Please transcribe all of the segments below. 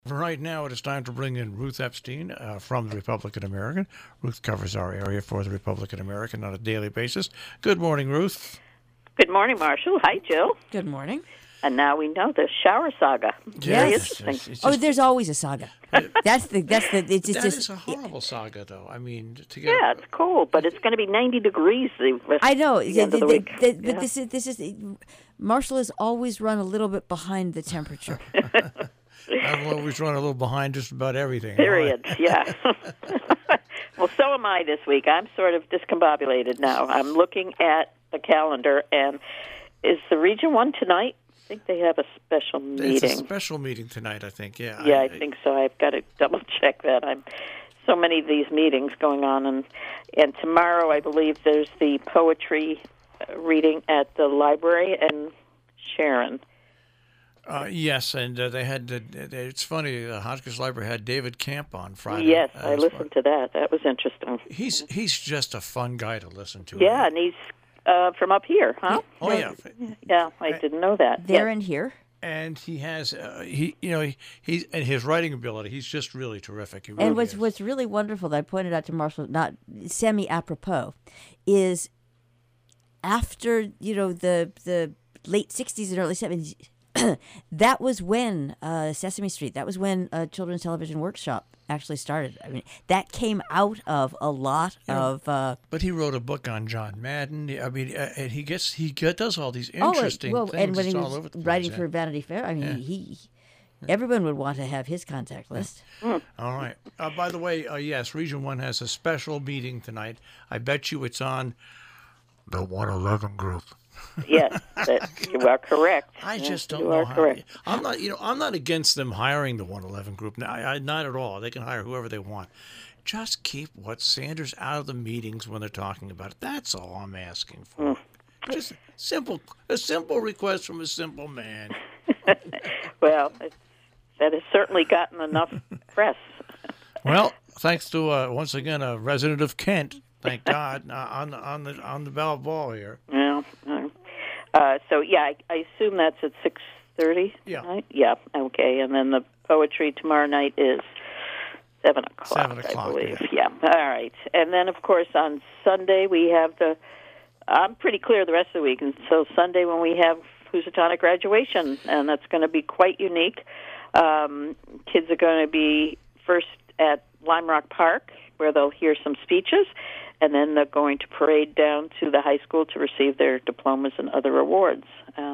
Right now, it is time to bring in Ruth Epstein from the Republican American. Ruth covers our area for the Republican American on a daily basis. Good morning, Ruth. Good morning, Marshall. Hi, Jill. Good morning. And now we know the shower saga. Very interesting. It's just, There's always a saga. That's the. It's that just. is a horrible saga, though. I mean, to get Yeah, it's cold, but it's going to be 90 degrees. I know. The end of the week. But this is. Marshall has always run a little bit behind the temperature. I've always run a little behind just about everything. Period. Yeah. Well, so am I this week. I'm sort of discombobulated now. I'm looking at the calendar, and is the Region 1 tonight? I think they have a special meeting. It's a special meeting tonight, I think, yeah. Yeah, I think so. I've got to double-check that. I'm so many of these meetings going on, and tomorrow I believe there's the poetry reading at the library in Sharon. Yes, and they had. It's funny. The Hotchkiss Library had David Camp on Friday. Yes, I listened to that. That was interesting. He's just a fun guy to listen to. Yeah, and he's from up here, huh? Oh yeah. Yeah, I didn't know that. There Yeah. and here. And he has he's and his writing ability. He's just really terrific. He really And is. what's really wonderful that I pointed out to Marshall, not semi apropos, is after the late '60s and early '70s. That was when Sesame Street. That was when Children's Television Workshop actually started. I mean, that came out of a lot of. But he wrote a book on John Madden. I mean, and he does all these interesting things. And when It's he all was over the place, writing yeah. for Vanity Fair, I mean, everyone would want to have his contact list. All right. By the way, yes, Region 1 has a special meeting tonight. I bet you it's on the 111 group. Yes, you are correct. I just don't you know are how. correct. I'm not against them hiring the 111 group. Not at all. They can hire whoever they want. Just keep what Sanders out of the meetings when they're talking about it. That's all I'm asking for. Just a simple request from a simple man. Well, that has certainly gotten enough press. Well, thanks to once again a resident of Kent. Thank God on the ball here. Yeah. So yeah, I assume that's at 6:30. Yeah. Tonight? Yeah. Okay, and then the poetry tomorrow night is 7 o'clock. 7 o'clock, I believe. yeah. All right, and then of course on Sunday we have I'm pretty clear the rest of the week, and so Sunday when we have Housatonic graduation, and that's going to be quite unique. Kids are going to be first at Lime Rock Park, where they'll hear some speeches, and then they're going to parade down to the high school to receive their diplomas and other awards.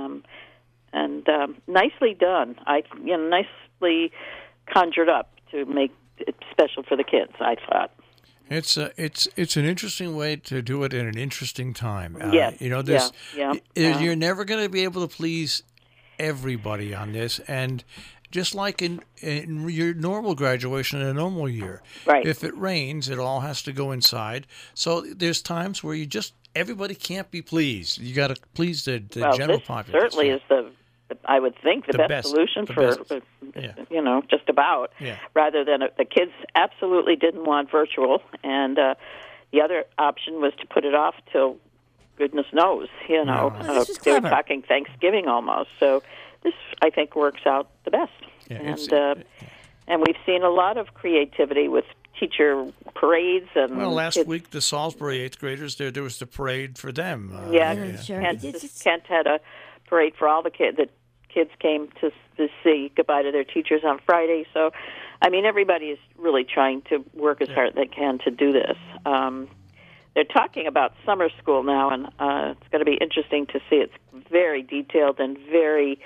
Nicely done. Nicely conjured up to make it special for the kids, I thought. It's an interesting way to do it in an interesting time. Yes. You're never going to be able to please everybody on this, and just like in your normal graduation in a normal year, right. If it rains, it all has to go inside. So there's times where everybody can't be pleased. You got to please the general population. Certainly is I would think the best solution for just about. Yeah. Rather than the kids absolutely didn't want virtual, and the other option was to put it off till goodness knows. This was they were clever. talking Thanksgiving almost. So this, I think, works out the best. Yeah, and we've seen a lot of creativity with teacher parades and. Well, last week the Salisbury eighth graders there was the parade for them. Sure. Kent had a parade for all the kids. The kids came to say goodbye to their teachers on Friday. So, I mean, everybody is really trying to work as hard as they can to do this. They're talking about summer school now, and it's going to be interesting to see. It's very detailed and very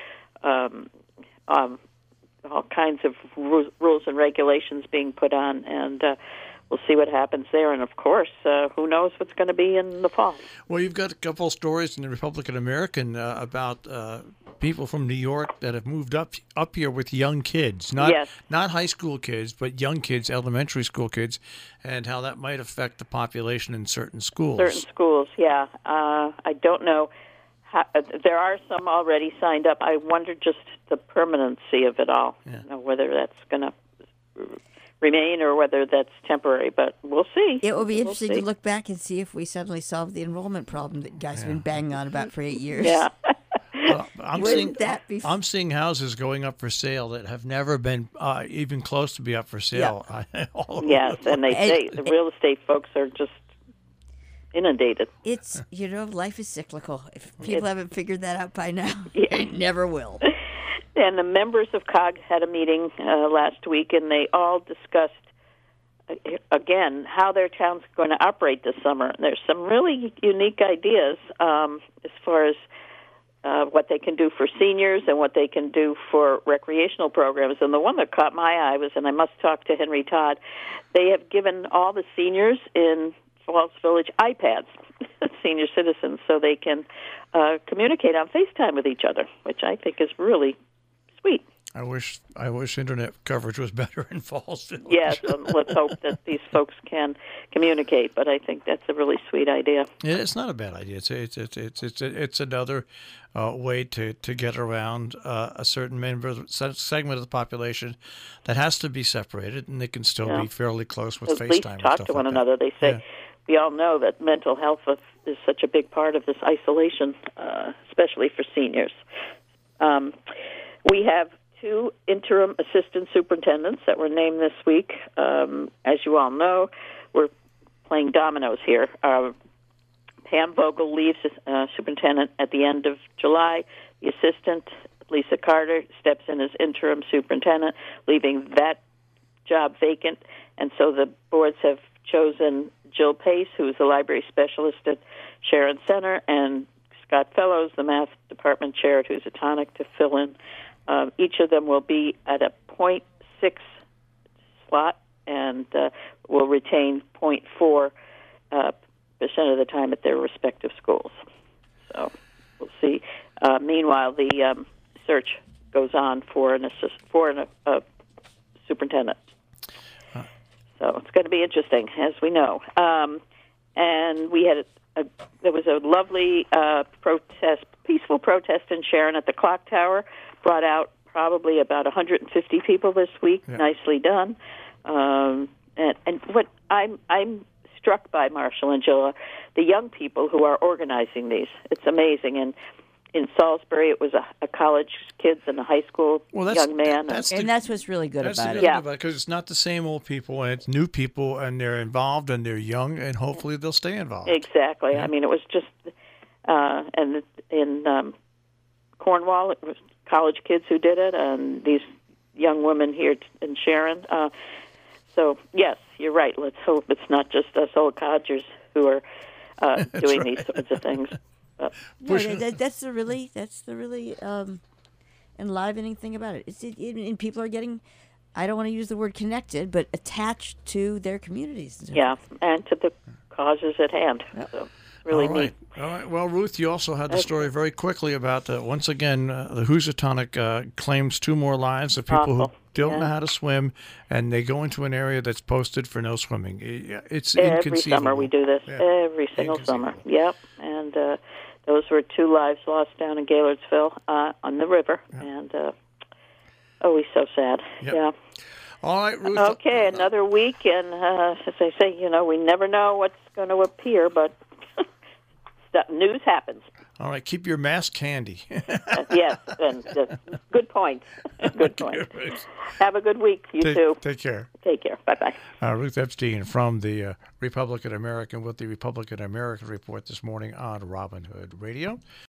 all kinds of rules and regulations being put on, and we'll see what happens there. And, of course, who knows what's going to be in the fall. Well, you've got a couple of stories in the Republican American about people from New York that have moved up here with young kids, not high school kids, but young kids, elementary school kids, and how that might affect the population in certain schools. Certain schools, yeah. I don't know. There are some already signed up. I wonder just the permanency of it all, whether that's going to remain or whether that's temporary, but we'll see. It will be interesting to look back and see if we suddenly solved the enrollment problem that guys have been banging on about for 8 years. Yeah. I'm seeing houses going up for sale that have never been even close to be up for sale. Yeah. Yes, and they say the real estate folks are just inundated. It's, life is cyclical. If people haven't figured that out by now, they never will. And the members of COG had a meeting last week, and they all discussed, again, how their town's going to operate this summer. There's some really unique ideas as far as what they can do for seniors and what they can do for recreational programs. And the one that caught my eye was, and I must talk to Henry Todd, they have given all the seniors in Falls Village iPads, senior citizens, so they can communicate on FaceTime with each other, which I think is really sweet. I wish internet coverage was better in Falls Village. Yes, let's hope that these folks can communicate. But I think that's a really sweet idea. Yeah, it's not a bad idea. It's another way to get around a certain segment of the population that has to be separated, and they can still be fairly close with FaceTime. At least talk to one another. They say we all know that mental health is such a big part of this isolation, especially for seniors. We have 2 interim assistant superintendents that were named this week. As you all know, we're playing dominoes here. Pam Vogel leaves superintendent at the end of July. The assistant, Lisa Carter, steps in as interim superintendent, leaving that job vacant. And so the boards have chosen Jill Pace, who is the library specialist at Sharon Center, and Scott Fellows, the math department chair at Housatonic, to fill in. Each of them will be at a 0.6 slot and will retain 0.4% of the time at their respective schools. So we'll see. Meanwhile, the search goes on for a superintendent. So it's going to be interesting, as we know. And we had there was a lovely peaceful protest in Sharon at the Clock Tower. Brought out probably about 150 people this week. Yeah. Nicely done. And what I'm struck by, Marshall and Jill, the young people who are organizing these. It's amazing. And in Salisbury, it was a college kids and a high school young man. And that's what's really good about it. Yeah, because it's not the same old people, and it's new people, and they're involved, and they're young, and hopefully they'll stay involved. Exactly. Yeah. I mean, it was just, and in Cornwall, it was college kids who did it, and these young women here in Sharon. So, yes, you're right. Let's hope it's not just us old codgers who are doing these sorts of things. That's the really enlivening thing about it. And people are getting, I don't want to use the word connected, but attached to their communities. Yeah, and to the causes at hand. Yep. So. Really neat. All right. Well, Ruth, you also had the story very quickly about, once again, the Housatonic claims 2 more lives of people who don't know how to swim, and they go into an area that's posted for no swimming. It's inconceivable. Every summer we do this. Yeah. Every single summer. Yep. And those were 2 lives lost down in Gaylordsville on the river. Yeah. And, always so sad. Yep. Yeah. All right, Ruth. Okay, another week, and as I say, we never know what's going to appear, but news happens. All right, keep your mask handy. Yes, and good point. Good point. Have a good week, you too. Take care. Take care. Bye-bye. Ruth Epstein from the Republican American with the Republican American Report this morning on Robin Hood Radio.